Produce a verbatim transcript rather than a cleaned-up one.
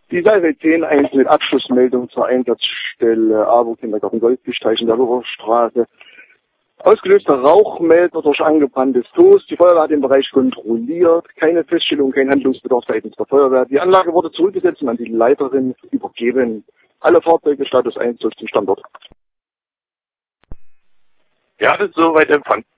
Die Salve zehn eins mit Abschlussmeldung zur Einsatzstelle AWO Kindergarten Goldfischteich in der Lurerstraße. Ausgelöster Rauchmelder durch angebranntes Toast. Die Feuerwehr hat den Bereich kontrolliert. Keine Feststellung, kein Handlungsbedarf seitens der Feuerwehr. Die Anlage wurde zurückgesetzt und an die Leiterin übergeben. Alle Fahrzeuge Status eins durch zum Standort. Ja, das ist soweit empfangen.